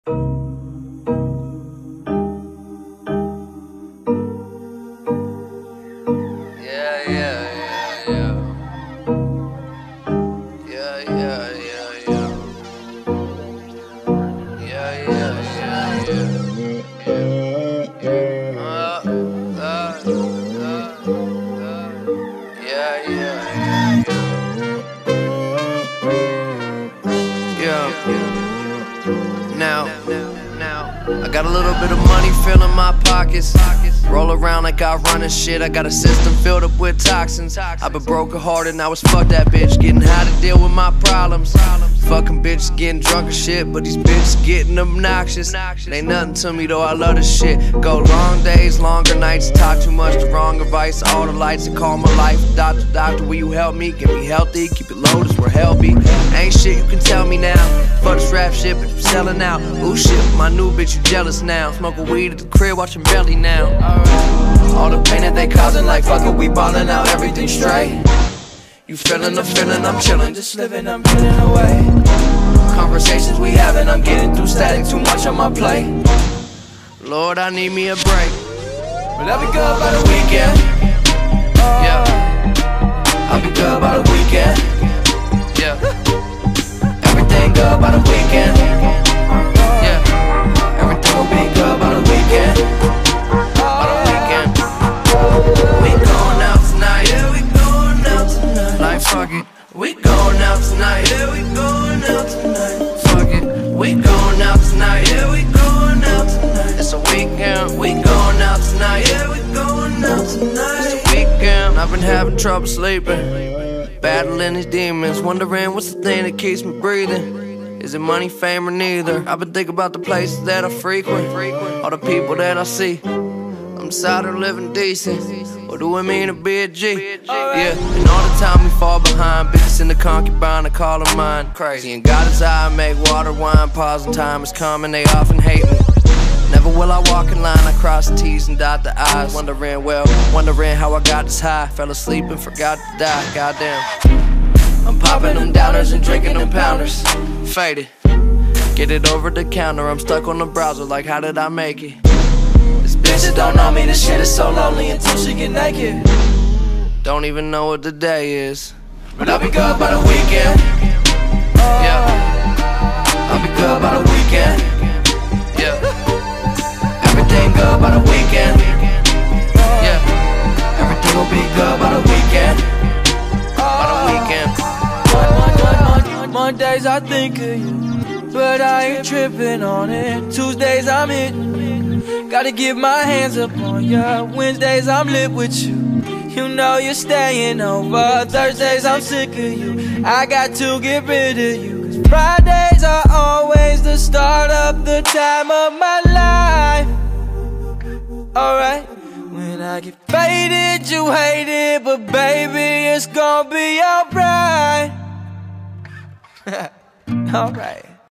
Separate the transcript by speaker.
Speaker 1: Now, I got a little bit of money filling my pockets. Roll around like I run and shit. I got a system filled up with toxins. I've been broken hearted, now it's fuck that bitch. Getting how to deal with my problems. Fucking bitches getting drunk and shit, but these bitches getting obnoxious. It ain't nothing to me though, I love this shit. Go long days, longer nights, talk too much, the wrong advice. All the lights that call my life. Doctor, will you help me? Get me healthy, keep it low, that's where hell be. Ain't shit you can tell me now. Fuck this rap shit, but you selling out. Ooh shit, my new bitch, you jealous now. Smoking weed at the crib, watching Belly now. All the pain that they causing, like fuck it, we ballin' out, everything straight. You feeling the feeling, I'm chillin', just living, I'm getting away. Conversations we having, I'm getting through static, too much on my plate. Lord, I need me a break. But I'll be good by the weekend. Yeah, I'll be good by the weekend. Yeah, everything good by the weekend. Yeah, everything will be good by the weekend. By the weekend. We going out tonight, yeah, we going out tonight. Like fuck it, we going out tonight, yeah, we going out tonight. Fuck it, we going out tonight, yeah, we going out tonight. It's a weekend, we going out tonight, yeah, we going out tonight. It's a weekend, I've been having trouble sleeping, battling these demons, wondering what's the thing that keeps me breathing. Is it money, fame, or neither? I've been thinking about the places that I frequent, all the people that I see. I'm tired of living decent. What do it mean to be a G? Yeah, and all the time we fall behind. Bitches in the concubine, I call them mine. Crazy, and God is I make water, wine, pause, and time is coming. They often hate me. Never will I walk in line, I cross the T's and dot the I's. Wondering how I got this high. Fell asleep and forgot to die, goddamn. I'm popping them downers and drinking them pounders. Faded, get it over the counter. I'm stuck on the browser like how did I make it? This bitch that don't know me, this shit is so lonely until she get naked. Don't even know what the day is, but I'll be good by the weekend. Yeah, I'll be good by the weekend. Yeah, everything good by the weekend. Yeah, everything will be good by the weekend. By the weekend.
Speaker 2: Mondays I think of you, but I ain't tripping on it. Tuesdays I'm hitting, gotta get my hands up on ya. Wednesdays I'm lit with you, you know you're staying over. Thursdays I'm sick of you, I got to get rid of you. 'Cause Fridays are always the start of the time of my life. Alright, when I get faded you hate it, but baby it's gonna be alright. Alright.